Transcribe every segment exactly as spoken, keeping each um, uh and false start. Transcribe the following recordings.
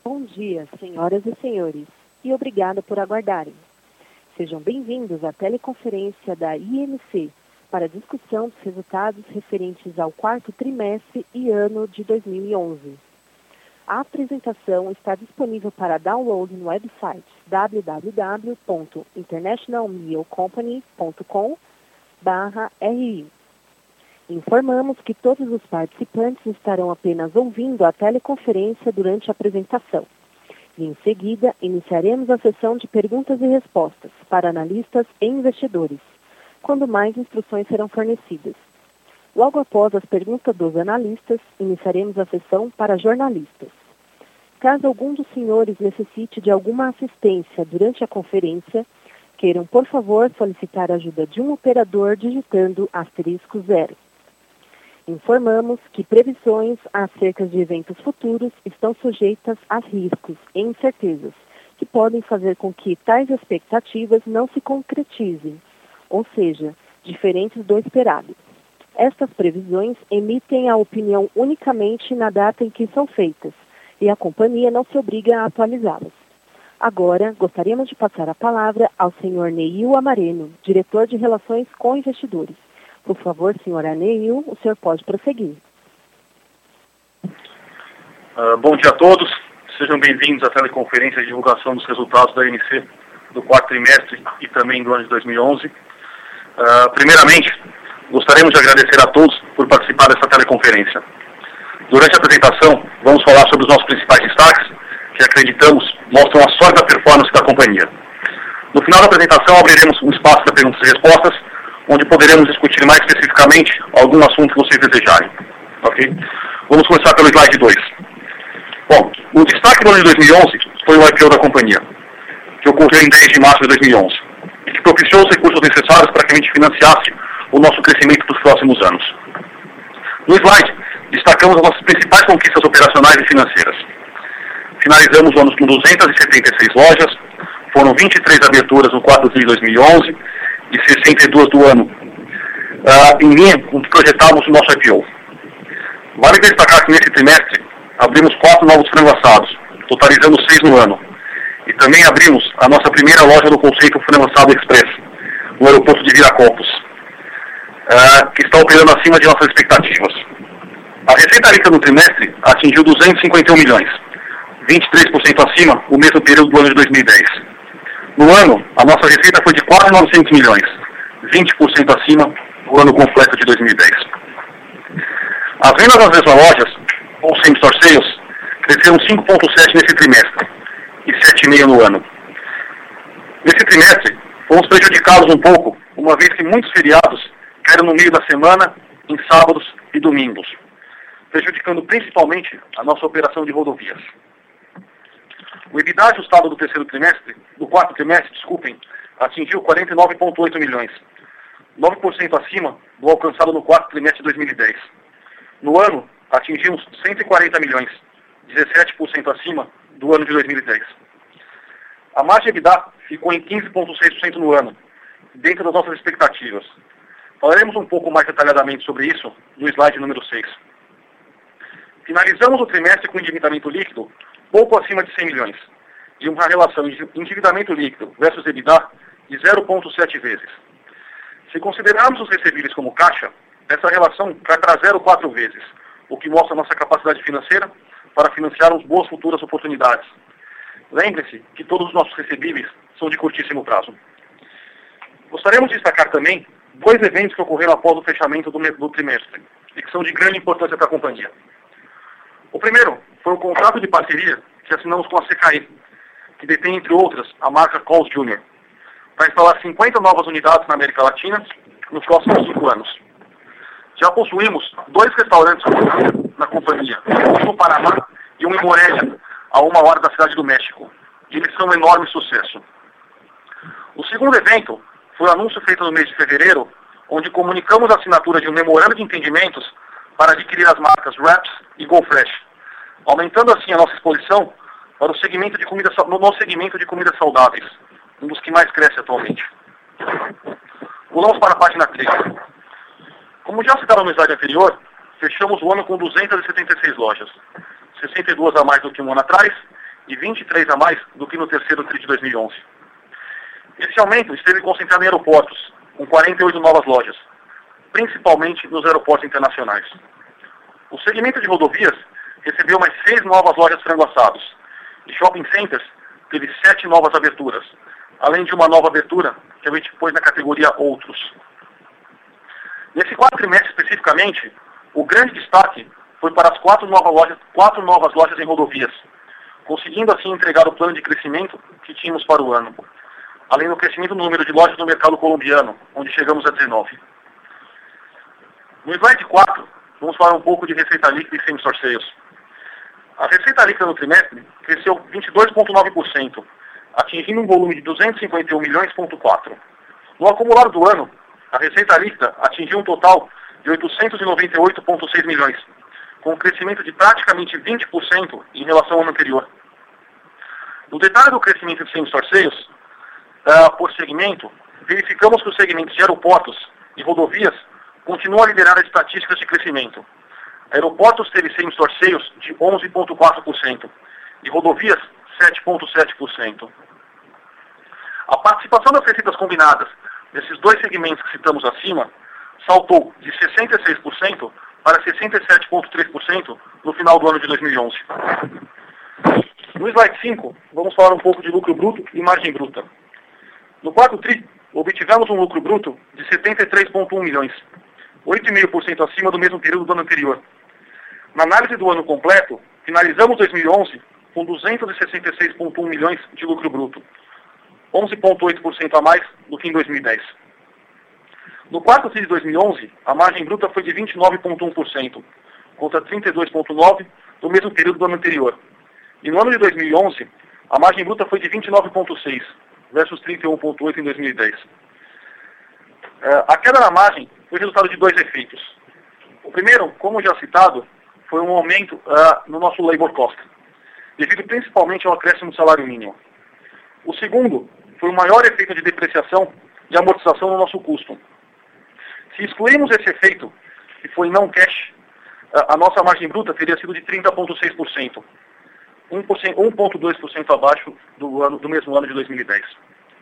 Bom dia, senhoras e senhores, e obrigada por aguardarem. Sejam bem-vindos à teleconferência da I M C para a discussão dos resultados referentes ao quarto trimestre e ano de dois mil e onze. A apresentação está disponível para download no website w w w ponto international meal company ponto com barra r i. Informamos que todos os participantes estarão apenas ouvindo a teleconferência durante a apresentação. E em seguida, iniciaremos a sessão de perguntas e respostas para analistas e investidores, quando mais instruções serão fornecidas. Logo após as perguntas dos analistas, iniciaremos a sessão para jornalistas. Caso algum dos senhores necessite de alguma assistência durante a conferência, queiram, por favor, solicitar a ajuda de um operador digitando asterisco zero. Informamos que previsões acerca de eventos futuros estão sujeitas a riscos e incertezas, que podem fazer com que tais expectativas não se concretizem, ou seja, diferentes do esperado. Estas previsões emitem a opinião unicamente na data em que são feitas, e a companhia não se obriga a atualizá-las. Agora, gostaríamos de passar a palavra ao senhor Neil Amareno, diretor de Relações com Investidores. Por favor, senhor Neil, o senhor pode prosseguir. Uh, bom dia a todos. Sejam bem-vindos à teleconferência de divulgação dos resultados da I M C do quarto trimestre e também do ano de dois mil e onze. Uh, primeiramente, gostaríamos de agradecer a todos por participar dessa teleconferência. Durante a apresentação, vamos falar sobre os nossos principais destaques, que acreditamos mostram a sólida performance da companhia. No final da apresentação, abriremos um espaço para perguntas e respostas, onde poderemos discutir mais especificamente algum assunto que vocês desejarem. Ok? Vamos começar pelo slide dois. Bom, o destaque do ano de dois mil e onze foi o I P O da companhia, que ocorreu em dez de março de dois mil e onze, e que propiciou os recursos necessários para que a gente financiasse o nosso crescimento dos próximos anos. No slide, destacamos as nossas principais conquistas operacionais e financeiras. Finalizamos o ano com duzentas e setenta e seis lojas, foram vinte e três aberturas no quarto de dois mil e onze, e sessenta e duas do ano, uh, em linha com o que projetávamos no nosso I P O. Vale destacar que nesse trimestre abrimos quatro novos frango assados, totalizando seis no ano. E também abrimos a nossa primeira loja do conceito Frango Assado Express, no aeroporto de Viracopos, uh, que está operando acima de nossas expectativas. A receita líquida no trimestre atingiu duzentos e cinquenta e um milhões, vinte e três por cento acima do mesmo período do ano de dois mil e dez. No ano, a nossa receita foi de quase novecentos milhões, vinte por cento acima do ano completo de dois mil e dez. As vendas nas mesmas lojas, ou same-store sales, cresceram cinco vírgula sete por cento nesse trimestre e sete vírgula cinco por cento no ano. Nesse trimestre, fomos prejudicados um pouco, uma vez que muitos feriados caíram no meio da semana, em sábados e domingos, prejudicando principalmente a nossa operação de rodovias. O EBITDA ajustado do terceiro trimestre, do quarto trimestre, desculpem, atingiu quarenta e nove vírgula oito milhões, nove por cento acima do alcançado no quarto trimestre de dois mil e dez. No ano, atingimos cento e quarenta milhões, dezessete por cento acima do ano de dois mil e dez. A margem EBITDA ficou em quinze vírgula seis por cento no ano, dentro das nossas expectativas. Falaremos um pouco mais detalhadamente sobre isso no slide número seis. Finalizamos o trimestre com endividamento líquido pouco acima de cem milhões, e uma relação de endividamento líquido versus EBITDA de zero vírgula sete vezes. Se considerarmos os recebíveis como caixa, essa relação cai para zero vírgula quatro vezes, o que mostra a nossa capacidade financeira para financiarmos boas futuras oportunidades. Lembre-se que todos os nossos recebíveis são de curtíssimo prazo. Gostaríamos de destacar também dois eventos que ocorreram após o fechamento do, do trimestre, e que são de grande importância para a companhia. O primeiro foi o contrato de parceria que assinamos com a C K I, que detém, entre outras, a marca Coles Júnior, para instalar cinquenta novas unidades na América Latina nos próximos cinco anos. Já possuímos dois restaurantes na companhia, um no Paraná e um em Morelia, a uma hora da cidade do México, e eles são um enorme sucesso. O segundo evento foi o anúncio feito no mês de fevereiro, onde comunicamos a assinatura de um memorando de entendimentos para adquirir as marcas Wraps e GoFresh, aumentando assim a nossa exposição para o segmento de comida, no nosso segmento de comidas saudáveis, um dos que mais cresce atualmente. Pulamos para a página três. Como já citaram no slide anterior, fechamos o ano com duzentas e setenta e seis lojas, sessenta e duas a mais do que um ano atrás e vinte e três a mais do que no terceiro tri de dois mil e onze. Esse aumento esteve concentrado em aeroportos, com quarenta e oito novas lojas, principalmente nos aeroportos internacionais. O segmento de rodovias recebeu mais seis novas lojas frango assados, e shopping centers teve sete novas aberturas, além de uma nova abertura que a gente pôs na categoria Outros. Nesse quarto trimestre especificamente, o grande destaque foi para as quatro novas lojas, quatro novas lojas em rodovias, conseguindo assim entregar o plano de crescimento que tínhamos para o ano, além do crescimento no número de lojas no mercado colombiano, onde chegamos a dezenove. No slide quatro, vamos falar um pouco de receita líquida e same-store sales. A receita líquida no trimestre cresceu vinte e dois vírgula nove por cento, atingindo um volume de duzentos e cinquenta e um milhões vírgula quatro. No acumulado do ano, a receita líquida atingiu um total de oitocentos e noventa e oito vírgula seis milhões, com um crescimento de praticamente vinte por cento em relação ao ano anterior. No detalhe do crescimento de same-store sales, uh, por segmento, verificamos que os segmentos de aeroportos e rodovias continuam a liderar as estatísticas de crescimento. Aeroportos teve same-store sales de onze vírgula quatro por cento e rodovias sete vírgula sete por cento. A participação das receitas combinadas desses dois segmentos que citamos acima saltou de sessenta e seis por cento para sessenta e sete vírgula três por cento no final do ano de dois mil e onze. No slide cinco, vamos falar um pouco de lucro bruto e margem bruta. No quarto tri, obtivemos um lucro bruto de setenta e três vírgula um milhões, oito vírgula cinco por cento acima do mesmo período do ano anterior. Na análise do ano completo, finalizamos dois mil e onze com duzentos e sessenta e seis vírgula um milhões de lucro bruto, onze vírgula oito por cento a mais do que em dois mil e dez. No quarto tri de dois mil e onze, a margem bruta foi de vinte e nove vírgula um por cento, contra trinta e dois vírgula nove por cento do mesmo período do ano anterior. E no ano de dois mil e onze, a margem bruta foi de vinte e nove vírgula seis por cento, versus trinta e um vírgula oito por cento em dois mil e dez. Uh, a queda na margem foi resultado de dois efeitos. O primeiro, como já citado, foi um aumento uh, no nosso labor cost, devido principalmente ao acréscimo do salário mínimo. O segundo foi o maior efeito de depreciação e amortização no nosso custo. Se excluirmos esse efeito, que foi não cash, a nossa margem bruta teria sido de trinta vírgula seis por cento, um vírgula dois por cento abaixo do, ano, do mesmo ano de dois mil e dez.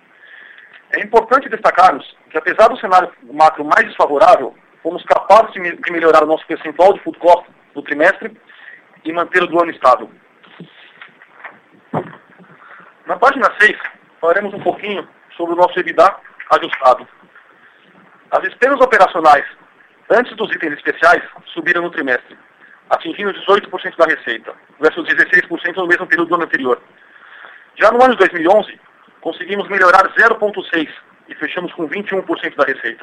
É importante destacarmos que, apesar do cenário macro mais desfavorável, fomos capazes de, me, de melhorar o nosso percentual de food cost no trimestre e manter o do ano estável. Na página seis, falaremos um pouquinho sobre o nosso EBITDA ajustado. As despesas operacionais, antes dos itens especiais, subiram no trimestre, atingindo dezoito por cento da receita, versus dezesseis por cento no mesmo período do ano anterior. Já no ano de dois mil e onze, conseguimos melhorar zero vírgula seis por cento e fechamos com vinte e um por cento da receita.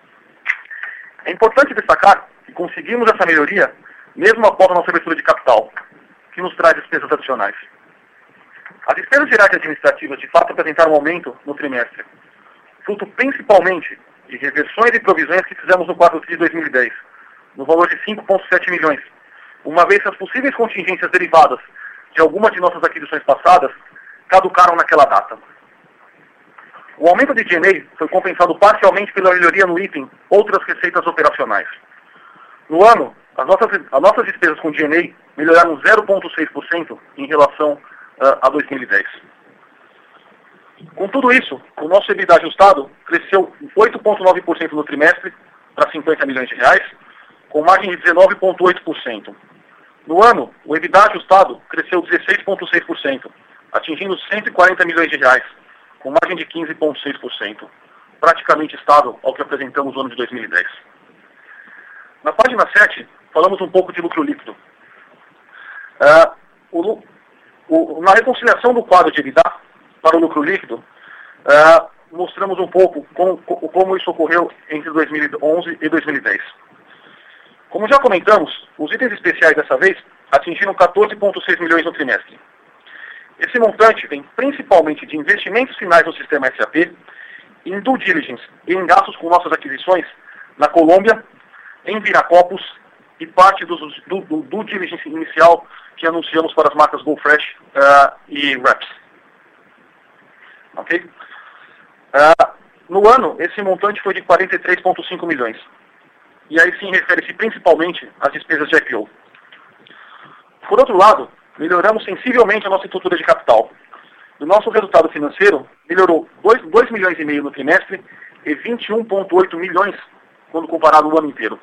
É importante destacar que conseguimos essa melhoria mesmo após a nossa abertura de capital, que nos traz despesas adicionais. As despesas gerais e administrativas de fato apresentaram um aumento no trimestre, fruto principalmente de reversões e provisões que fizemos no quarto tri de dois mil e dez, no valor de cinco vírgula sete milhões, uma vez que as possíveis contingências derivadas de algumas de nossas aquisições passadas caducaram naquela data. O aumento de G and A foi compensado parcialmente pela melhoria no item Outras Receitas Operacionais. No ano, as nossas, as nossas despesas com G and A melhoraram zero vírgula seis por cento em relação uh, a dois mil e dez. Com tudo isso, o nosso EBITDA ajustado cresceu oito vírgula nove por cento no trimestre para cinquenta milhões de reais, com margem de dezenove vírgula oito por cento. No ano, o EBITDA ajustado cresceu dezesseis vírgula seis por cento, atingindo cento e quarenta milhões de reais, com margem de quinze vírgula seis por cento, praticamente estável ao que apresentamos no ano de dois mil e dez. Na página sete, falamos um pouco de lucro líquido. Uh, o, o, na reconciliação do quadro de EBITDA para o lucro líquido, uh, mostramos um pouco como, como isso ocorreu entre dois mil e onze e dois mil e dez. Como já comentamos, os itens especiais dessa vez atingiram quatorze vírgula seis milhões no trimestre. Esse montante vem principalmente de investimentos finais no sistema S A P, em due diligence e em gastos com nossas aquisições na Colômbia, em Viracopos e parte do, do, do due diligence inicial que anunciamos para as marcas GoFresh uh, e Wraps. Ok? Uh, no ano, esse montante foi de quarenta e três vírgula cinco milhões. E aí sim refere-se principalmente às despesas de I P O. Por outro lado, melhoramos sensivelmente a nossa estrutura de capital. O nosso resultado financeiro melhorou dois milhões e meio no trimestre e vinte e um vírgula oito milhões quando comparado no ano inteiro.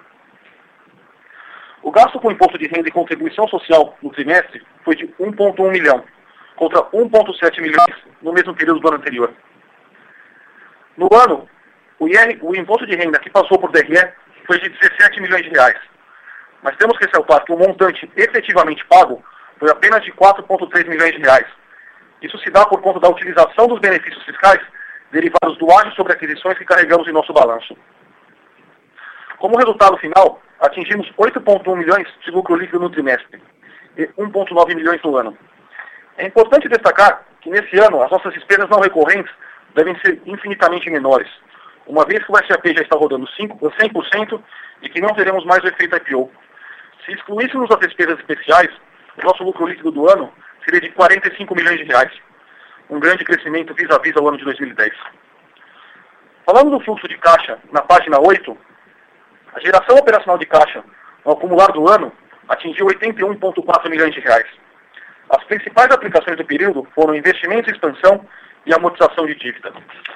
O gasto com imposto de renda e contribuição social no trimestre foi de um vírgula um milhão, contra um vírgula sete milhões no mesmo período do ano anterior. No ano, o, I R, o imposto de renda que passou por D R E foi de dezessete milhões de reais. Mas temos que ressaltar que o montante efetivamente pago foi apenas de quatro vírgula três milhões de reais. Isso se dá por conta da utilização dos benefícios fiscais derivados do ágio sobre aquisições que carregamos em nosso balanço. Como resultado final, atingimos oito vírgula um milhões de lucro líquido no trimestre e um vírgula nove milhões no ano. É importante destacar que nesse ano as nossas despesas não recorrentes devem ser infinitamente menores, uma vez que o S A P já está rodando cem por cento e que não teremos mais o efeito I P O. Se excluíssemos as despesas especiais, o nosso lucro líquido do ano seria de quarenta e cinco milhões de reais, um grande crescimento vis-à-vis ao ano de dois mil e dez. Falando do fluxo de caixa, na página oito, a geração operacional de caixa no acumular do ano atingiu oitenta e um vírgula quatro milhões de reais. As principais aplicações do período foram investimentos em expansão e amortização de dívida.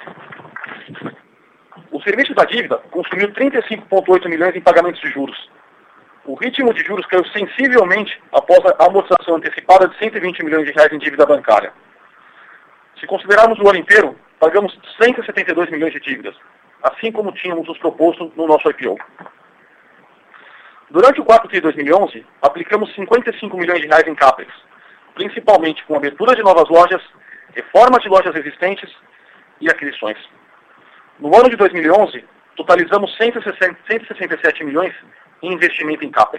O serviço da dívida consumiu trinta e cinco vírgula oito milhões em pagamentos de juros. O ritmo de juros caiu sensivelmente após a amortização antecipada de cento e vinte milhões de reais em dívida bancária. Se considerarmos o ano inteiro, pagamos cento e setenta e dois milhões de dívidas, assim como tínhamos nos proposto no nosso I P O. Durante o quarto tri de dois mil e onze, aplicamos cinquenta e cinco milhões de reais em CAPEX, principalmente com abertura de novas lojas, reforma de lojas existentes e aquisições. No ano de dois mil e onze, totalizamos cento e sessenta e sete milhões em investimento em CAPEX.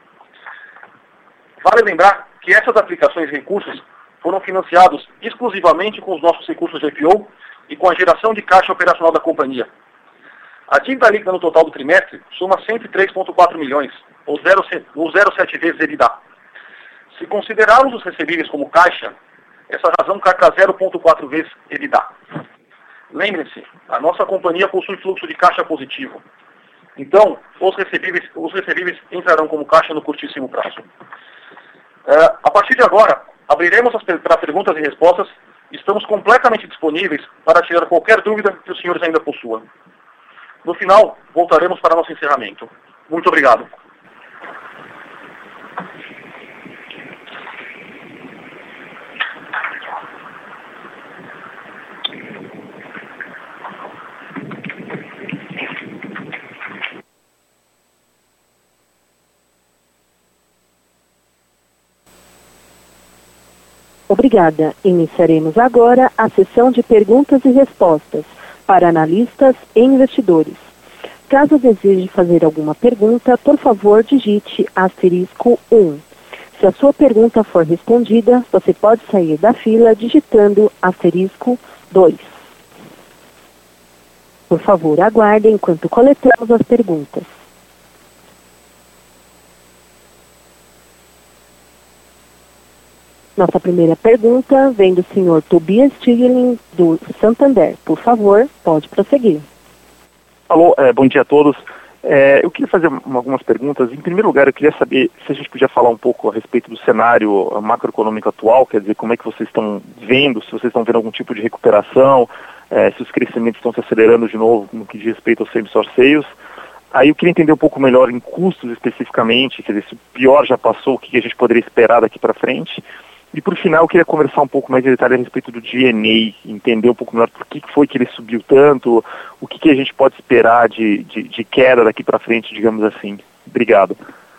Vale lembrar que essas aplicações de recursos foram financiados exclusivamente com os nossos recursos de I P O e com a geração de caixa operacional da companhia. A dívida líquida no total do trimestre soma cento e três vírgula quatro milhões, ou zero vírgula sete vezes EBITDA. Se considerarmos os recebíveis como caixa, essa razão cai para zero vírgula quatro vezes EBITDA. Lembrem-se, a nossa companhia possui fluxo de caixa positivo. Então, os recebíveis, os recebíveis entrarão como caixa no curtíssimo prazo. Uh, a partir de agora, abriremos para perguntas e respostas e estamos completamente disponíveis para tirar qualquer dúvida que os senhores ainda possuam. No final, voltaremos para nosso encerramento. Muito obrigado. Obrigada. Iniciaremos agora a sessão de perguntas e respostas para analistas e investidores. Caso deseje fazer alguma pergunta, por favor, digite asterisco um. Se a sua pergunta for respondida, você pode sair da fila digitando asterisco dois. Por favor, aguarde enquanto coletamos as perguntas. Nossa primeira pergunta vem do senhor Tobias Stiglin, do Santander. Por favor, pode prosseguir. Alô, é, bom dia a todos. É, eu queria fazer uma, algumas perguntas. Em primeiro lugar, eu queria saber se a gente podia falar um pouco a respeito do cenário macroeconômico atual, quer dizer, como é que vocês estão vendo, se vocês estão vendo algum tipo de recuperação, é, se os crescimentos estão se acelerando de novo no que diz respeito aos same-store sales. Aí eu queria entender um pouco melhor em custos especificamente, quer dizer, se o pior já passou, o que a gente poderia esperar daqui para frente. E por final, eu queria conversar um pouco mais em detalhe a respeito do G N A, entender um pouco melhor por que foi que ele subiu tanto, o que, que a gente pode esperar de, de, de queda daqui para frente, digamos assim. Obrigado.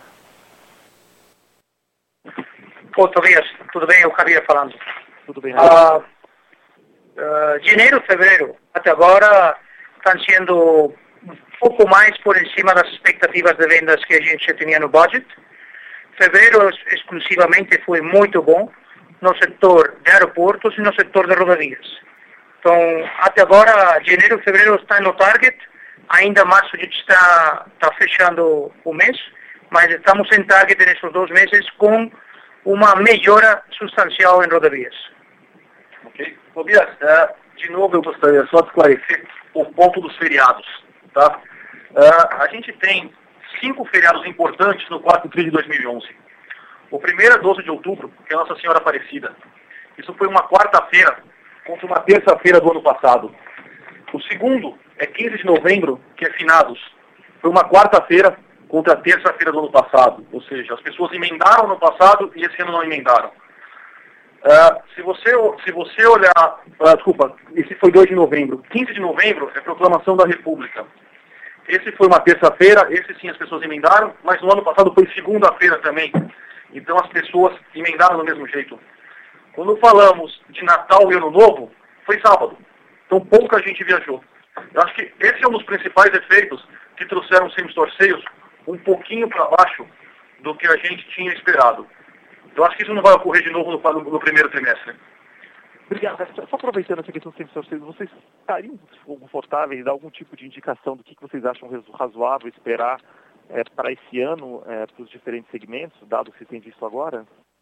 Ô, Tobias, tudo bem? Eu Javier falando. Tudo bem, uh, uh, Janeiro, fevereiro, até agora, estão sendo um pouco mais por cima das expectativas de vendas que a gente tinha no budget. Fevereiro exclusivamente foi muito bom no setor de aeroportos e no setor de rodovias. Então, até agora, janeiro e fevereiro está no target, ainda março a gente está, está fechando o mês, mas estamos em target nesses dois meses com uma melhora substancial em rodovias. Ok. Tobias, uh, de novo eu gostaria só de esclarecer o ponto dos feriados. Tá? Uh, a gente tem cinco feriados importantes no quarto tri de dois mil e onze. O primeiro é doze de outubro, que é Nossa Senhora Aparecida. Isso foi uma quarta-feira contra uma terça-feira do ano passado. O segundo é quinze de novembro, que é Finados. Foi uma quarta-feira contra a terça-feira do ano passado. Ou seja, as pessoas emendaram no passado e esse ano não emendaram. Uh, se, você, se você olhar... Uh, desculpa, esse foi dois de novembro. quinze de novembro é Proclamação da República. Esse foi uma terça-feira, esse sim as pessoas emendaram, mas no ano passado foi segunda-feira também. Então as pessoas emendaram do mesmo jeito. Quando falamos de Natal e Ano Novo, foi sábado. Então pouca gente viajou. Eu acho que esse é um dos principais efeitos que trouxeram os same-store sales um pouquinho para baixo do que a gente tinha esperado. Eu acho que isso não vai ocorrer de novo no, no, no primeiro trimestre. Obrigado. Só aproveitando essa questão do same-store sales, vocês estariam confortáveis em dar algum tipo de indicação do que vocês acham razoável esperar é, para esse ano, é, para os diferentes segmentos, dado o que você tem visto agora?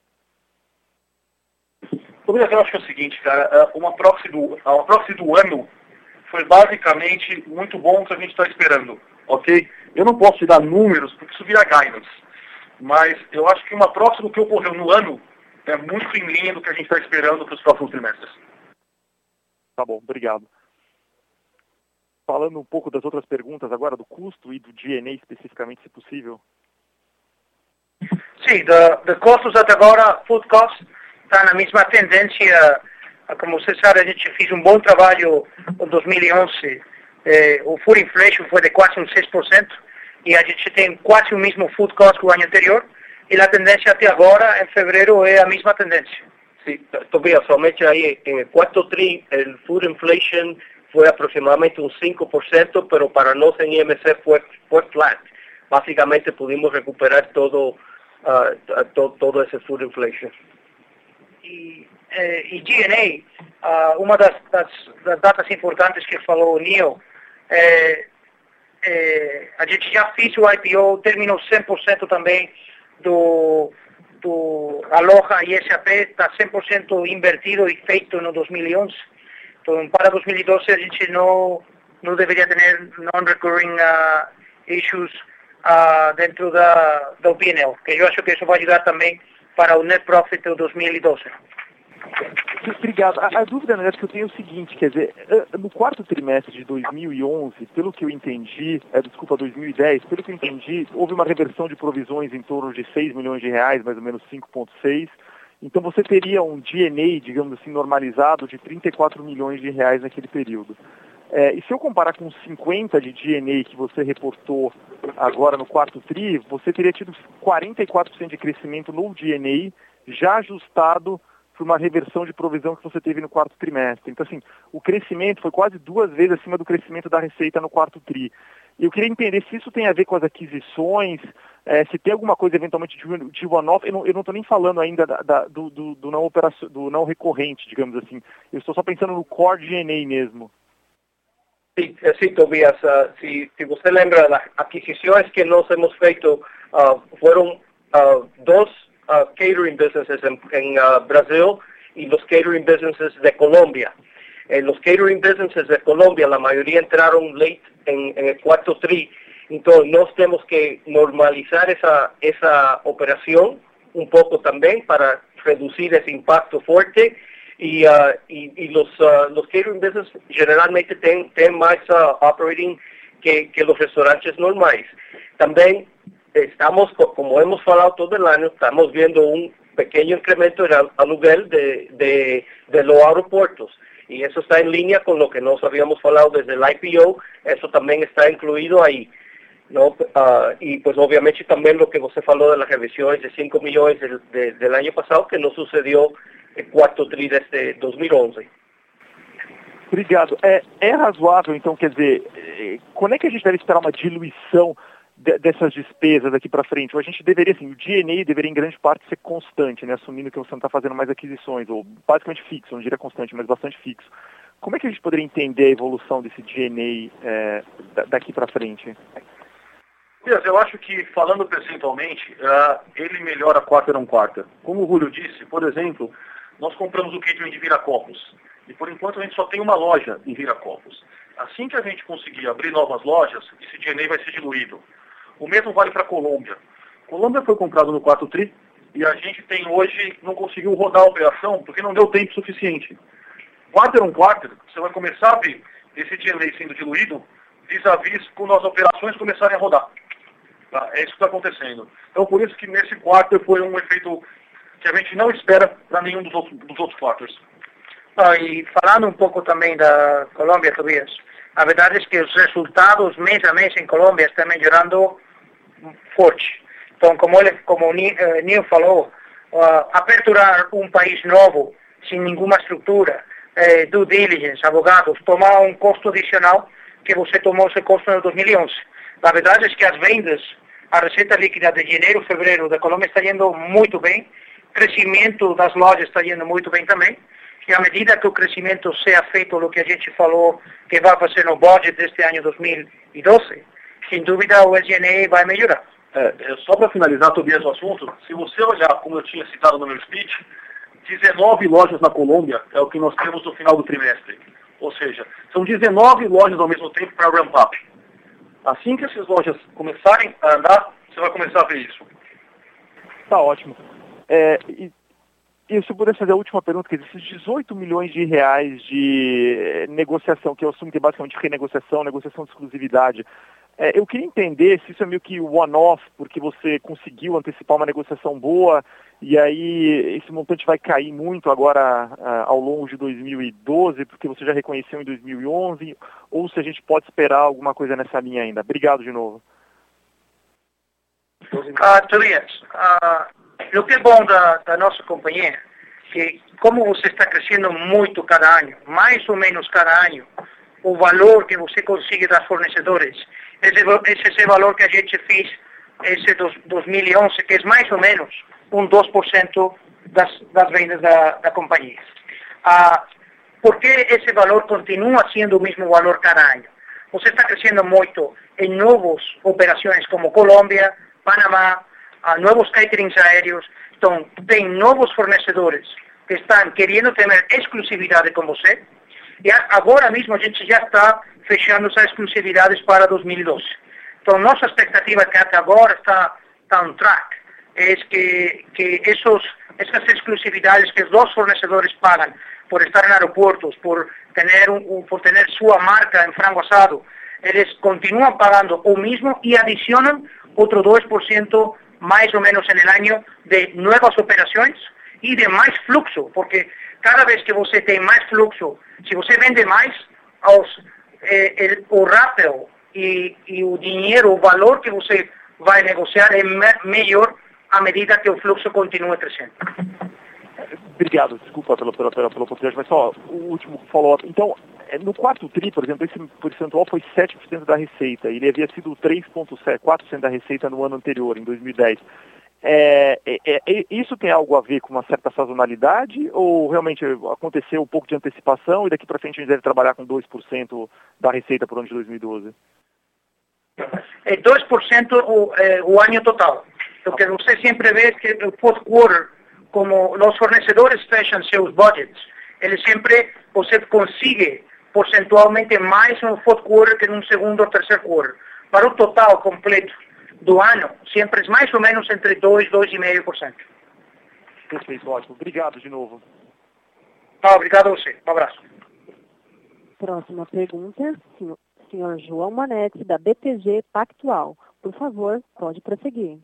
Eu acho que é o seguinte, cara, uma proxy do, uma proxy do ano foi basicamente muito bom o que a gente está esperando, ok? Eu não posso te dar números, porque isso vira guidance, mas eu acho que uma proxy do que ocorreu no ano é muito em linha do que a gente está esperando para os próximos trimestres. Tá bom, obrigado. Falando um pouco das outras perguntas agora, do custo e do G and A especificamente, se possível. Sim, de, de custos até agora, food costs está na mesma tendência. Como você sabe, a gente fez um bom trabalho em dois mil e onze. Eh, o food inflation foi de quase um seis por cento e a gente tem quase o mesmo food cost que o ano anterior. E a tendência até agora, em fevereiro, é a mesma tendência. Sí, Tobias, somente ahí en el cuarto tri, el food inflation fue aproximadamente un cinco por ciento, pero para nosotros en I M C fue, fue flat. Básicamente pudimos recuperar todo, uh, to, todo ese food inflation. E, eh, e G and A, uh, uma das, das, das datas importantes que falou o Neil, é, é, a gente já fez o I P O, terminou cem por cento também do, do Aloha e S A P, está cem por cento invertido e feito no dois mil e onze. Então, para dois mil e doze a gente não, não deveria ter non-recurring uh, issues uh, dentro da, do P and L, que eu acho que isso vai ajudar também para o net profit de dois mil e doze. Obrigado. A, a dúvida, na verdade, que eu tenho é o seguinte, quer dizer, no quarto trimestre de dois mil e onze, pelo que eu entendi, é, desculpa, dois mil e dez, pelo que eu entendi, houve uma reversão de provisões em torno de seis milhões de reais, mais ou menos cinco vírgula seis. Então você teria um G and A, digamos assim, normalizado de trinta e quatro milhões de reais naquele período. É, e se eu comparar com os cinquenta de G and A que você reportou agora no quarto tri, você teria tido quarenta e quatro por cento de crescimento no G and A, já ajustado por uma reversão de provisão que você teve no quarto trimestre. Então, assim, o crescimento foi quase duas vezes acima do crescimento da receita no quarto tri. E eu queria entender se isso tem a ver com as aquisições, é, se tem alguma coisa eventualmente de, de one-off. Eu não estou nem falando ainda da, da, do, do, do, não operação, do não recorrente, digamos assim. Eu estou só pensando no core G and A mesmo. Sí, sí, Tobias, uh, si, si usted lembra, las adquisiciones que nos hemos feito uh, fueron uh, dos uh, catering businesses en, en uh, Brasil y los catering businesses de Colombia. Eh, los catering businesses de Colombia, la mayoría entraron late en, en el cuarto tri, entonces nos tenemos que normalizar esa, esa operación un poco también para reducir ese impacto fuerte. Y, uh, y, y los, uh, los catering business generalmente tienen, tienen más uh, operating que, que los restaurantes normales. También estamos, como hemos hablado todo el año, estamos viendo un pequeño incremento en el aluguel de, de, de los aeropuertos. Y eso está en línea con lo que nos habíamos hablado desde el I P O, eso también está incluido ahí. ¿No? Uh, y pues obviamente también lo que usted falou de las revisiones de cinco millones del, de, del año pasado, que no sucedió el quarto tri deste dois mil e onze. Obrigado. É, é razoável, então, quer dizer, quando é que a gente deve esperar uma diluição de, dessas despesas daqui para frente? Ou a gente deveria, assim, o G and A deveria em grande parte ser constante, né, assumindo que você não está fazendo mais aquisições, ou basicamente fixo, não diria constante, mas bastante fixo. Como é que a gente poderia entender a evolução desse G and A é, daqui para frente? Eu acho que, falando percentualmente, uh, ele melhora quarter on quarter. Como o Julio disse, por exemplo, nós compramos o catering de Viracopos. E por enquanto a gente só tem uma loja em Viracopos. Assim que a gente conseguir abrir novas lojas, esse G and A vai ser diluído. O mesmo vale para a Colômbia. Colômbia foi comprado no quarto tri, e a gente tem hoje, não conseguiu rodar a operação porque não deu tempo suficiente. Quarter on quarter, você vai começar a ver esse G N A sendo diluído vis-a-vis quando as operações começarem a rodar. Tá? É isso que está acontecendo. Então, por isso que nesse quarter foi um efeito que a gente não espera para nenhum dos outros, dos outros quarters. Ah, e falando um pouco também da Colômbia, Tobias, a verdade é que os resultados mês a mês em Colômbia estão melhorando forte. Então, como, ele, como o Neil falou, uh, aperturar um país novo, sem nenhuma estrutura, eh, due diligence, advogados, tomar um custo adicional que você tomou esse custo em dois mil e onze. A verdade é que as vendas, a receita líquida de janeiro, fevereiro da Colômbia está indo muito bem, o crescimento das lojas está indo muito bem também, e à medida que o crescimento seja feito, o que a gente falou que vai fazer no budget deste ano dois mil e doze, sem dúvida o S G N A vai melhorar. É, é, só para finalizar, Tobias, o assunto, se você olhar, como eu tinha citado no meu speech, dezenove lojas na Colômbia é o que nós temos no final do trimestre. Ou seja, são dezenove lojas ao mesmo tempo para ramp up. Assim que essas lojas começarem a andar, você vai começar a ver isso. Tá ótimo. É, e, e se eu pudesse fazer a última pergunta, quer dizer, esses dezoito milhões de reais de negociação, que eu assumo que é basicamente renegociação, negociação de exclusividade, É, eu queria entender se isso é meio que one-off, porque você conseguiu antecipar uma negociação boa, e aí esse montante vai cair muito agora uh, ao longo de dois mil e doze, porque você já reconheceu em dois mil e onze, ou se a gente pode esperar alguma coisa nessa linha ainda. Obrigado de novo. Uh, Tobias, uh, o que é bom da, da nossa companhia, que como você está crescendo muito cada ano, mais ou menos cada ano, o valor que você consegue das fornecedores, esse, esse valor que a gente fez esse dois mil e onze, que é mais ou menos um dois por cento das, das vendas da, da companhia. Ah, por que esse valor continua sendo o mesmo valor cada ano? Você está crescendo muito em novas operações como Colômbia, Panamá, ah, novos caterings aéreos, então tem novos fornecedores que estão querendo ter exclusividade com você, e agora mesmo a gente já está fechando essas exclusividades para dois mil e doze. Então, nossa expectativa é que até agora está, está on track, é que, que esses, essas exclusividades que os dois fornecedores pagam por estar em aeroportos, por ter, um, por ter sua marca em frango assado, eles continuam pagando o mesmo e adicionam outro dois por cento mais ou menos no ano de novas operações e de mais fluxo, porque cada vez que você tem mais fluxo, se você vende mais, os, eh, el, o rápido e, e o dinheiro, o valor que você vai negociar é me, melhor à medida que o fluxo continua crescendo. Obrigado, desculpa pela, pela, pela, pela oportunidade, mas só o último follow-up. Então, no quarto tri, por exemplo, esse percentual foi sete por cento da receita, e ele havia sido três vírgula quatro por cento da receita no ano anterior, em dois mil e dez. É, é, é, isso tem algo a ver com uma certa sazonalidade ou realmente aconteceu um pouco de antecipação e daqui para frente a gente deve trabalhar com dois por cento da receita por ano de dois mil e doze? É dois por cento o, é, o ano total. Porque você sempre vê que o fourth quarter, como os fornecedores fecham seus budgets, ele sempre, você consegue percentualmente mais no fourth quarter que no segundo ou terceiro quarter. Para o total completo do ano, sempre é mais ou menos entre dois e dois vírgula cinco por cento. Perfeito, ótimo. Obrigado de novo. Ah, obrigado a você. Um abraço. Próxima pergunta, senhor, senhor João Manetti, da B T G Pactual. Por favor, pode prosseguir.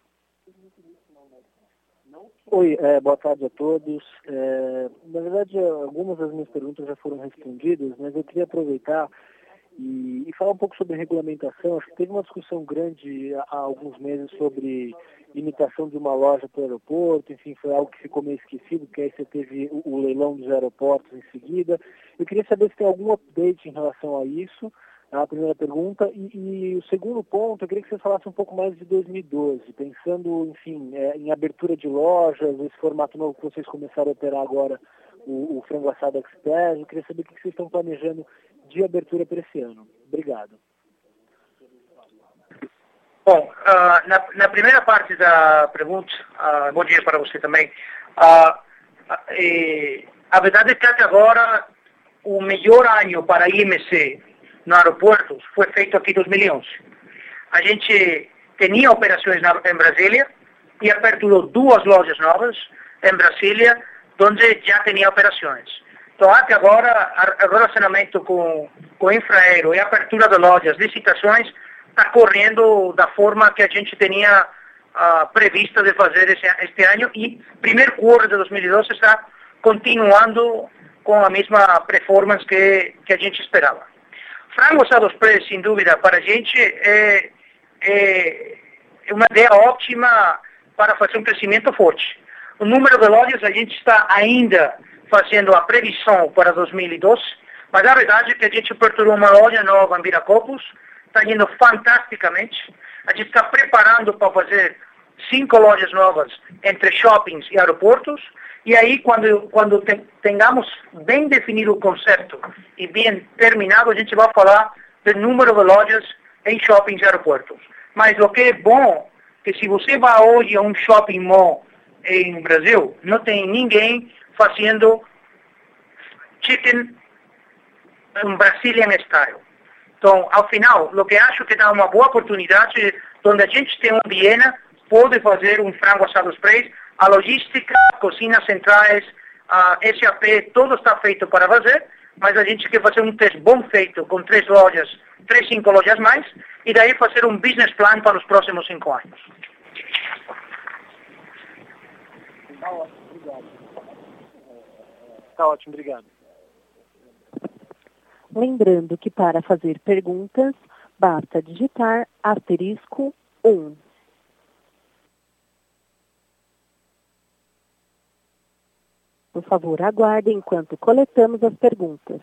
Oi, é, boa tarde a todos. É, na verdade, algumas das minhas perguntas já foram respondidas, mas eu queria aproveitar E, e falar um pouco sobre regulamentação. Acho que teve uma discussão grande há alguns meses sobre limitação de uma loja para o aeroporto, enfim, foi algo que ficou meio esquecido, porque aí você teve o, o leilão dos aeroportos em seguida. Eu queria saber se tem algum update em relação a isso, a primeira pergunta, e, e o segundo ponto, eu queria que você falasse um pouco mais de dois mil e doze, pensando, enfim, é, em abertura de lojas, esse formato novo que vocês começaram a operar agora, o, o Frango Assado Express. Eu queria saber o que vocês estão planejando de abertura para esse ano. Obrigado. Bom, uh, na, na primeira parte da pergunta, uh, bom dia para você também, uh, uh, e, a verdade é que até agora o melhor ano para a I M C no aeroporto foi feito aqui em dois mil e onze. A gente tinha operações na, em Brasília, e aperturou duas lojas novas em Brasília, onde já tinha operações. Então, até agora, o relacionamento com, com o Infraero e a abertura de lojas, licitações, está correndo da forma que a gente tinha uh, prevista de fazer esse, este ano, e primeiro quarto de dois mil e doze está continuando com a mesma performance que, que a gente esperava. Frango assado express, sem dúvida, para a gente é, é uma ideia ótima para fazer um crescimento forte. O número de lojas, a gente está ainda fazendo a previsão para dois mil e doze, mas a verdade é que a gente apertou uma loja nova em Viracopos, está indo fantasticamente. A gente está preparando para fazer cinco lojas novas entre shoppings e aeroportos, e aí quando, quando te, tengamos bem definido o conceito e bem terminado, a gente vai falar do número de lojas em shoppings e aeroportos. Mas o que é bom, que se você vai hoje a um shopping mall em Brasil, não tem ninguém fazendo chicken em Brazilian style. Então, ao final, o que acho que dá uma boa oportunidade, onde a gente tem um Viena, pode fazer um frango assado express, a logística, cozinhas centrais, a S A P, tudo está feito para fazer, mas a gente quer fazer um teste bom feito, com três lojas, três, cinco lojas mais, e daí fazer um business plan para os próximos cinco anos. Está ótimo, obrigado. Está ótimo, obrigado. Lembrando que para fazer perguntas, basta digitar asterisco um. Por favor, aguarde enquanto coletamos as perguntas.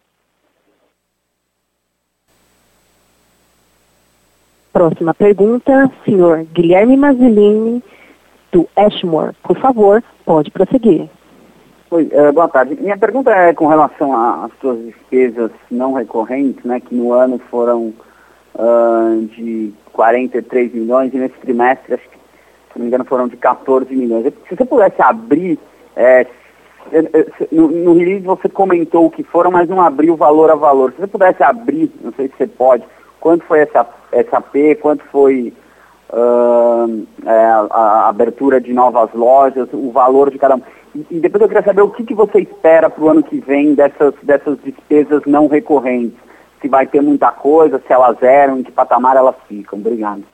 Próxima pergunta, senhor Guilherme Mazzolini, do Ashmore. Por favor, pode prosseguir. Oi, uh, boa tarde. Minha pergunta é com relação às suas despesas não recorrentes, né, que no ano foram uh, de quarenta e três milhões, e nesse trimestre, acho que, se não me engano, foram de quatorze milhões. Se você pudesse abrir, é, no, no release você comentou o que foram, mas não abriu valor a valor. Se você pudesse abrir, não sei se você pode, quanto foi essa S A P, quanto foi uh, é, a, a abertura de novas lojas, o valor de cada um. E, e depois eu queria saber o que, que você espera para o ano que vem dessas, dessas despesas não recorrentes. Se vai ter muita coisa, se elas eram, em que patamar elas ficam. Obrigado.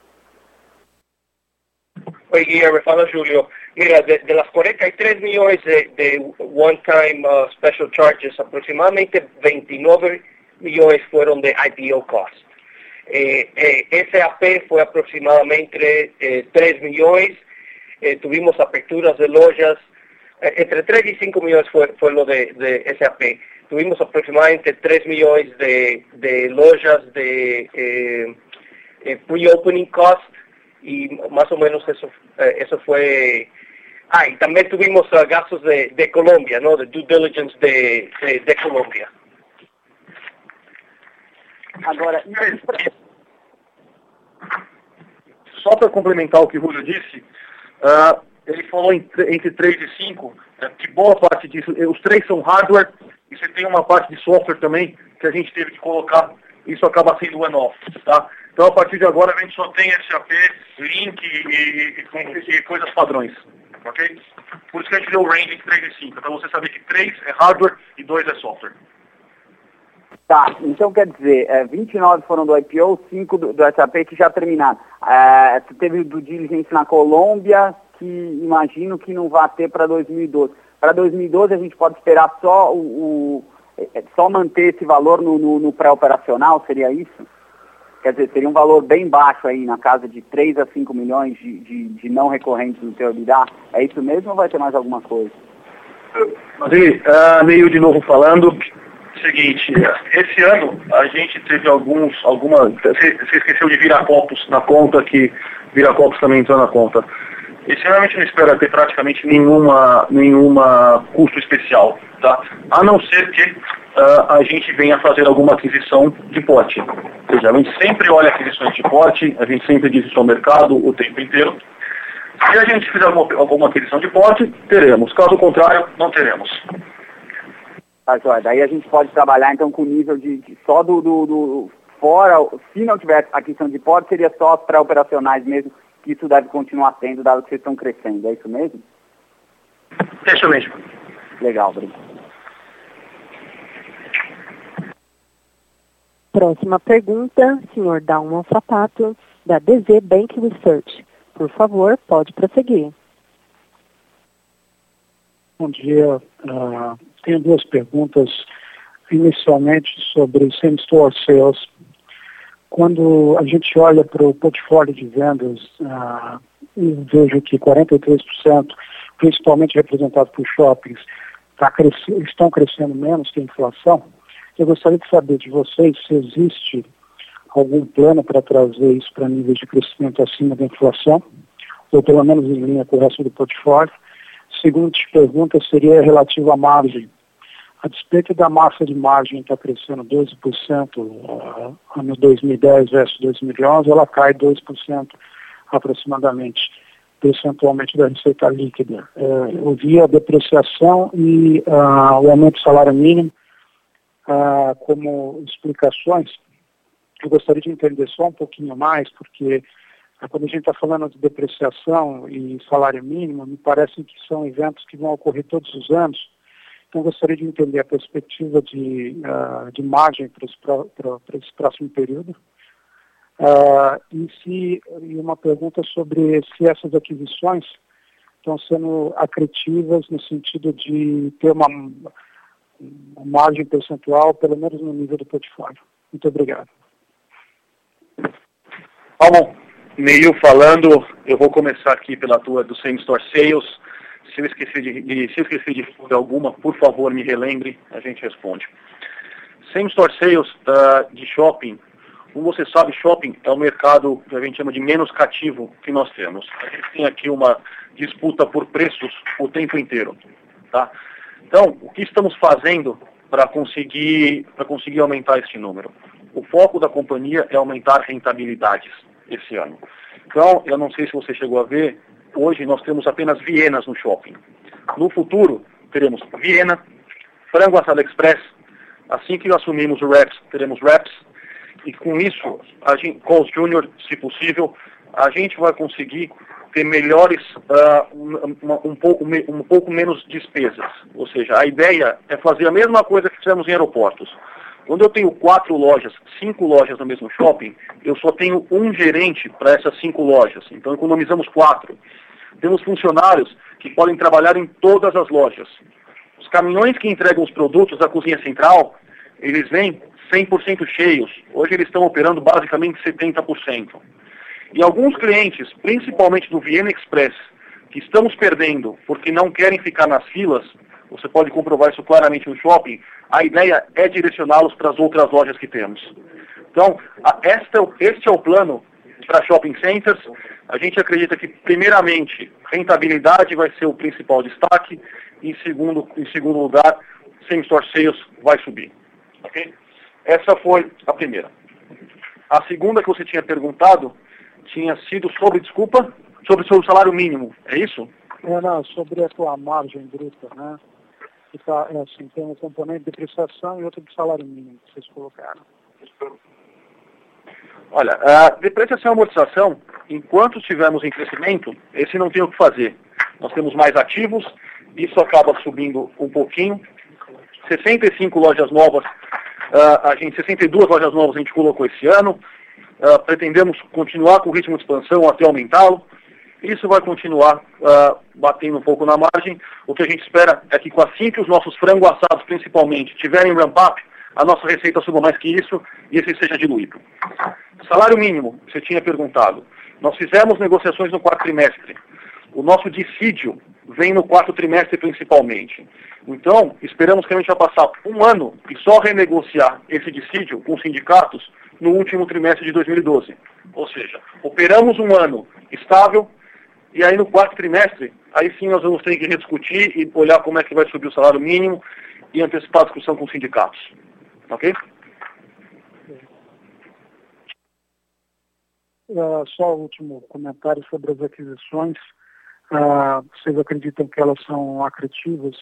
Oi, Guilherme, fala Júlio. Mira, de, de las cuarenta y tres millones de, de one-time uh, special charges, aproximadamente veintinueve millones fueron de I P O cost. Eh, eh, S A P fue aproximadamente eh, tres millones. Eh, tuvimos aperturas de lojas. Eh, entre tres y cinco millones fue, fue lo de, de S A P. Tuvimos aproximadamente tres millones de, de lojas de eh, eh, pre-opening cost, y más o menos eso, eh, eso fue... Ah, y también tuvimos uh, gastos de, de Colombia, ¿no? De due diligence de, de, de Colombia. Agora, só para complementar o que o Julio disse, uh, ele falou em, entre três e cinco, uh, que boa parte disso, os três são hardware, e você tem uma parte de software também, que a gente teve que colocar, isso acaba sendo one-off, tá? Então, a partir de agora, a gente só tem S A P, Link e, e, e coisas padrões, ok? Por isso que a gente deu o range entre três e cinco, para você saber que três é hardware e dois é software. Tá, então quer dizer, é, vinte e nove foram do I P O, cinco do, do S A P que já terminaram. É, você teve o due diligence na Colômbia, que imagino que não vai ter para dois mil e doze. Para dois mil e doze a gente pode esperar só o, o só manter esse valor no, no, no pré-operacional, seria isso? Quer dizer, seria um valor bem baixo aí, na casa de três a cinco milhões de, de, de não recorrentes no teu EBITDA. É isso mesmo ou vai ter mais alguma coisa? Mas ele, uh, meio de novo falando, seguinte, esse ano a gente teve alguns, alguma, você, você esqueceu de Viracopos na conta, que Viracopos também entrou na conta. Esse ano a gente não espera ter praticamente nenhuma, nenhuma custo especial, tá? A não ser que uh, a gente venha fazer alguma aquisição de porte. Ou seja, a gente sempre olha aquisições de porte, a gente sempre diz isso ao mercado o tempo inteiro. Se a gente fizer alguma, alguma aquisição de porte, teremos. Caso contrário, não teremos. Tá, joia. Daí a gente pode trabalhar então com o nível de, de só do, do, do fora, se não tiver aquisição de porte, seria só as pré-operacionais mesmo, que isso deve continuar tendo, dado que vocês estão crescendo. É isso mesmo? É isso mesmo. Legal, obrigado. Próxima pergunta, senhor Dalman Sapato, da D Z Bank Research. Por favor, pode prosseguir. Bom dia. Uh, tenho duas perguntas. Inicialmente sobre same-store sales. Quando a gente olha para o portfólio de vendas, uh, eu vejo que quarenta e três por cento, principalmente representado por shoppings, tá cresce- estão crescendo menos que a inflação. Eu gostaria de saber de vocês se existe algum plano para trazer isso para níveis de crescimento acima da inflação, ou pelo menos em linha com o resto do portfólio. Segunda pergunta seria relativa à margem. A despeito da massa de margem estar crescendo doze por cento uh, ano dois mil e dez versus dois mil e onze, ela cai dois por cento aproximadamente, percentualmente da receita líquida. Uh, eu vi a depreciação e uh, o aumento do salário mínimo uh, como explicações. Eu gostaria de entender só um pouquinho mais, porque uh, quando a gente está falando de depreciação e salário mínimo, me parece que são eventos que vão ocorrer todos os anos. Então, eu gostaria de entender a perspectiva de, uh, de margem para esse próximo período. Uh, e, se, e uma pergunta sobre se essas aquisições estão sendo acretivas no sentido de ter uma, uma margem percentual, pelo menos no nível do portfólio. Muito obrigado. Tá bom. Meio falando, eu vou começar aqui pela tua do Same Store Sales. Se eu esqueci de, de, se eu esqueci de alguma, por favor, me relembre, a gente responde. Same Store Sales uh, de shopping, como você sabe, shopping é o mercado que a gente chama de menos cativo que nós temos. A gente tem aqui uma disputa por preços o tempo inteiro. Tá? Então, o que estamos fazendo para conseguir, para conseguir aumentar este número? O foco da companhia é aumentar rentabilidades esse ano. Então, eu não sei se você chegou a ver, hoje nós temos apenas Vienas no shopping. No futuro, teremos Viena, Frango Assado Express. Assim que assumimos o Reps, teremos Reps. E com isso, a gente, Coles Júnior, se possível, a gente vai conseguir ter melhores, uh, um, um, pouco, um pouco menos despesas. Ou seja, a ideia é fazer a mesma coisa que fizemos em aeroportos. Quando eu tenho quatro lojas, cinco lojas no mesmo shopping, eu só tenho um gerente para essas cinco lojas. Então economizamos quatro. Temos funcionários que podem trabalhar em todas as lojas. Os caminhões que entregam os produtos da cozinha central, eles vêm cem por cento cheios. Hoje eles estão operando basicamente setenta por cento. E alguns clientes, principalmente do Vienna Express, que estamos perdendo porque não querem ficar nas filas, você pode comprovar isso claramente no shopping, a ideia é direcioná-los para as outras lojas que temos. Então, a, esta, este é o plano para shopping centers. A gente acredita que, primeiramente, rentabilidade vai ser o principal destaque, e em segundo, em segundo lugar, same-store sales vai subir. Okay? Essa foi a primeira. A segunda que você tinha perguntado tinha sido sobre, desculpa, sobre, sobre o salário mínimo, é isso? É, não, sobre a tua margem bruta, né? Que tá, é assim, tem um componente de depreciação e outro de salário mínimo que vocês colocaram. Olha, a depreciação e amortização, enquanto estivermos em crescimento, esse não tem o que fazer. Nós temos mais ativos, isso acaba subindo um pouquinho. sessenta e cinco lojas novas, uh, a gente, sessenta e duas lojas novas a gente colocou esse ano. Uh, pretendemos continuar com o ritmo de expansão até aumentá-lo. Isso vai continuar uh, batendo um pouco na margem. O que a gente espera é que assim que os nossos frango assados, principalmente, tiverem ramp-up, a nossa receita suba mais que isso e esse seja diluído. Salário mínimo, você tinha perguntado. Nós fizemos negociações no quarto trimestre. O nosso dissídio vem no quarto trimestre principalmente. Então, esperamos que a gente vai passar um ano e só renegociar esse dissídio com os sindicatos no último trimestre de dois mil e doze. Ou seja, operamos um ano estável e aí no quarto trimestre, aí sim nós vamos ter que rediscutir e olhar como é que vai subir o salário mínimo e antecipar a discussão com os sindicatos. Ok? Uh, só o último comentário sobre as aquisições. Uh, vocês acreditam que elas são acretivas?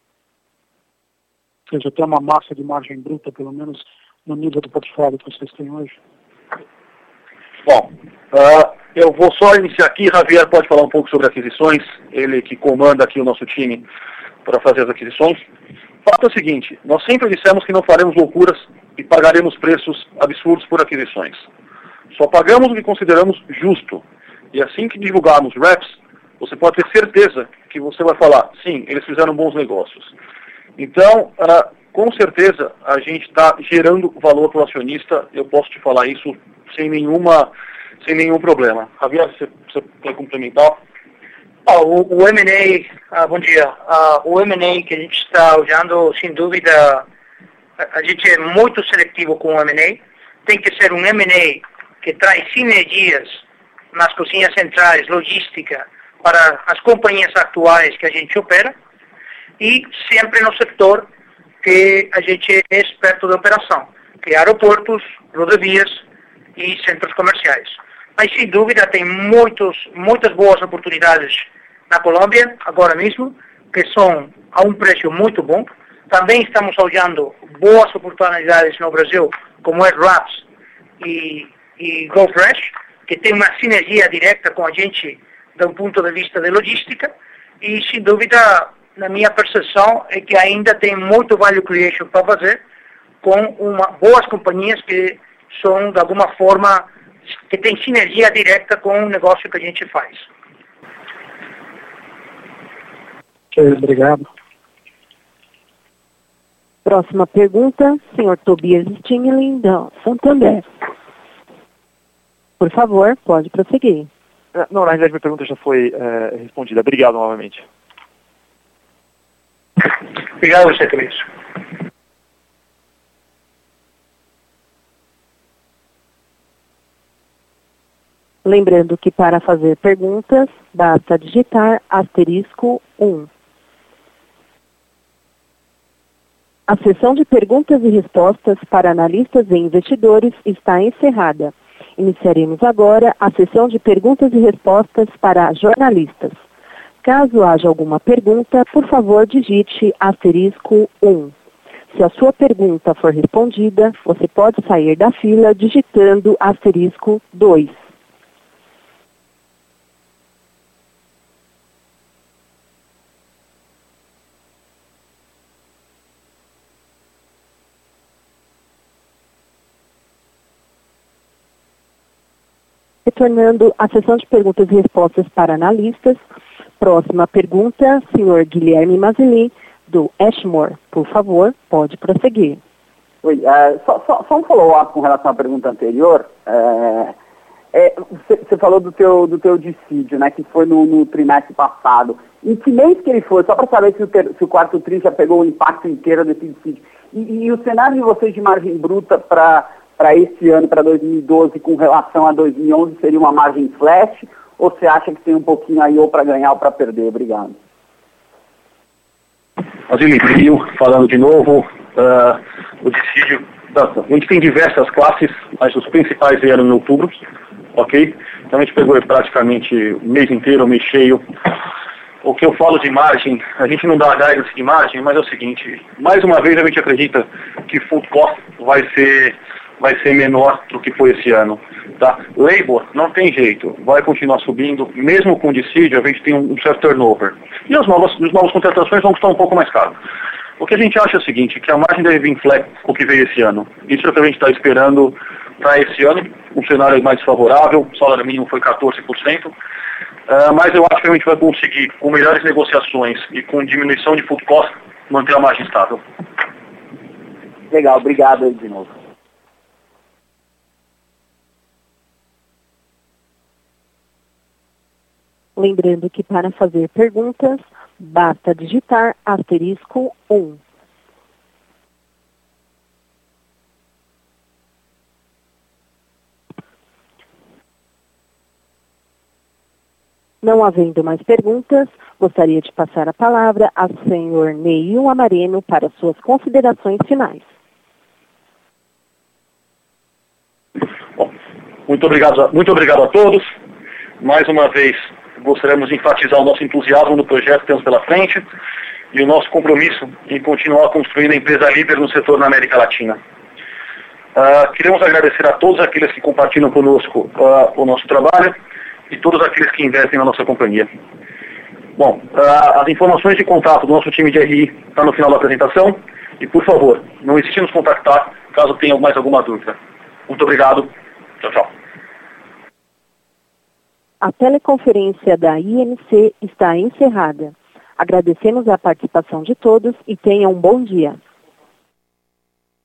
Ou seja, tem uma massa de margem bruta, pelo menos no nível do portfólio que vocês têm hoje? Bom, uh, eu vou só iniciar aqui, Javier pode falar um pouco sobre aquisições, ele que comanda aqui o nosso time para fazer as aquisições. O fato é o seguinte, nós sempre dissemos que não faremos loucuras e pagaremos preços absurdos por aquisições. Só pagamos o que consideramos justo. E assim que divulgarmos reps, você pode ter certeza que você vai falar, sim, eles fizeram bons negócios. Então, uh, com certeza, a gente está gerando valor para o acionista, eu posso te falar isso sem, nenhuma, sem nenhum problema. Javier, você, você quer complementar? Oh, o, o M and A, ah, bom dia, uh, o M and A que a gente está olhando, sem dúvida, a, a gente é muito seletivo com o M and A, tem que ser um M and A que traz sinergias nas cozinhas centrais, logística, para as companhias atuais que a gente opera, e sempre no setor que a gente é experto de operação, que é aeroportos, rodovias e centros comerciais. Mas, sem dúvida, tem muitos, muitas boas oportunidades na Colômbia, agora mesmo, que são a um preço muito bom. Também estamos olhando boas oportunidades no Brasil, como é Raps e, e GoFresh, que tem uma sinergia direta com a gente, do ponto de vista de logística, e, sem dúvida, na minha percepção, é que ainda tem muito value creation para fazer com uma, boas companhias que são, de alguma forma, que tem sinergia direta com o negócio que a gente faz. Ok, obrigado. Próxima pergunta, senhor Tobias Stinglin, da Santander. Por favor, pode prosseguir. Não, na realidade, minha pergunta já foi é, respondida. Obrigado novamente. Obrigado a você, Cris. Lembrando que para fazer perguntas, basta digitar asterisco um. A sessão de perguntas e respostas para analistas e investidores está encerrada. Iniciaremos agora a sessão de perguntas e respostas para jornalistas. Caso haja alguma pergunta, por favor, digite asterisco um. Se a sua pergunta for respondida, você pode sair da fila digitando asterisco dois. Retornando à sessão de perguntas e respostas para analistas. Próxima pergunta, senhor Guilherme Mazzilli, do Ashmore. Por favor, pode prosseguir. Oi, uh, só, só, só um follow-up com relação à pergunta anterior. Uh, é, você, você falou do teu, do teu dissídio, né, que foi no, no trimestre passado. Em que mês que ele foi? Só para saber se o, ter, se o quarto tri já pegou o impacto inteiro desse dissídio. E, e o cenário de vocês de margem bruta para... para esse ano, para dois mil e doze, com relação a dois mil e onze, seria uma margem flash? Ou você acha que tem um pouquinho aí ou para ganhar ou para perder? Obrigado. Mazzilli, falando de novo, uh, o dissídio, a gente tem diversas classes, mas os principais vieram em outubro, ok? Então a gente pegou praticamente o mês inteiro, o mês cheio. O que eu falo de margem, a gente não dá guidance de margem, mas é o seguinte, mais uma vez a gente acredita que food cost vai ser... vai ser menor do que foi esse ano. Tá? Labor, não tem jeito, vai continuar subindo, mesmo com dissídio, a gente tem um certo turnover. E as novas, as novas contratações vão custar um pouco mais caro. O que a gente acha é o seguinte, que a margem deve vir flat com o que veio esse ano. Isso é o que a gente está esperando para esse ano, um cenário mais favorável, o salário mínimo foi quatorze por cento, uh, mas eu acho que a gente vai conseguir, com melhores negociações e com diminuição de food cost, manter a margem estável. Legal, obrigado aí de novo. Lembrando que para fazer perguntas, basta digitar asterisco um. Não havendo mais perguntas, gostaria de passar a palavra ao senhor Neil Amareno para suas considerações finais. Bom, muito obrigado, muito obrigado a todos. Mais uma vez, gostaríamos de enfatizar o nosso entusiasmo no projeto que temos pela frente e o nosso compromisso em continuar construindo a empresa líder no setor na América Latina. Uh, queremos agradecer a todos aqueles que compartilham conosco uh, o nosso trabalho e todos aqueles que investem na nossa companhia. Bom, uh, as informações de contato do nosso time de R I estão no final da apresentação e, por favor, não hesite em nos contactar caso tenha mais alguma dúvida. Muito obrigado. Tchau, tchau. A teleconferência da I N C está encerrada. Agradecemos a participação de todos e tenham um bom dia.